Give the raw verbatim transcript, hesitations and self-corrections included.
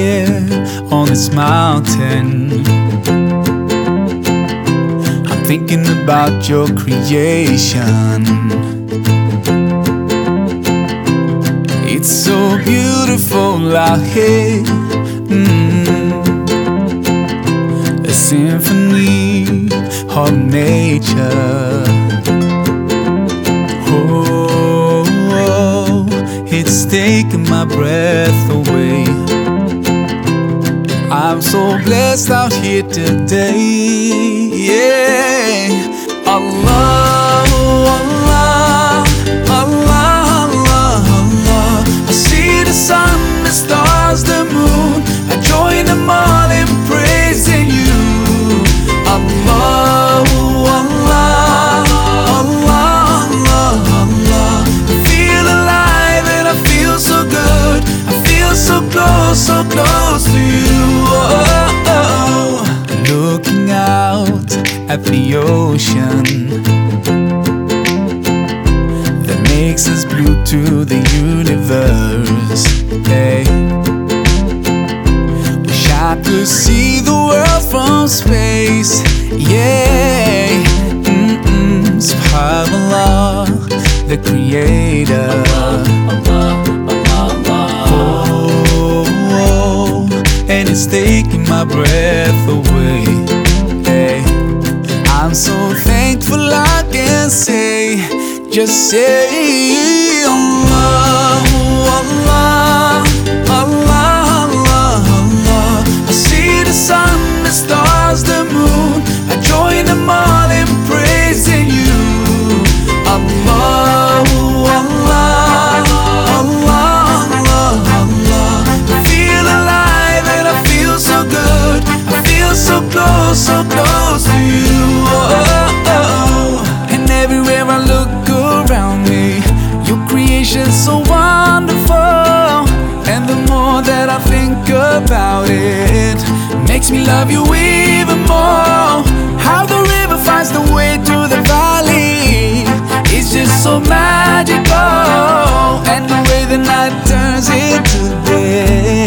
here on this mountain, I'm thinking about your creation. It's so beautiful out here, mm. A symphony of nature. Oh, oh, it's taking my breath away. I'm so blessed out here today, yeah. Allah, Allah, Allah, Allah, Allah. I see the sun, the stars, the moon. I join them all in praising you. Allah, Allah, Allah, Allah, Allah. I feel alive and I feel so good. I feel so close, so close to you. Oh, oh. Looking out at the ocean that makes us blue to the universe, hey. Wish I could see the world from space, yeah. Mm-mm. SubhanAllah, the creator. Oh, oh, and it's taking my breath away, hey. I'm so thankful I can say, just say Allah, Allah, Allah, Allah, Allah. I see the sun, the stars, the moon. I join them all in praising you. Allah, Allah, Allah, Allah, Allah. I feel alive and I feel so good. I feel so close, so close to you. Oh, oh. And everywhere I look around me, your creation's so wonderful. And the more that I think about it, makes me love you even more. How the river finds the way to the valley, it's just so magical. And the way the night turns into day,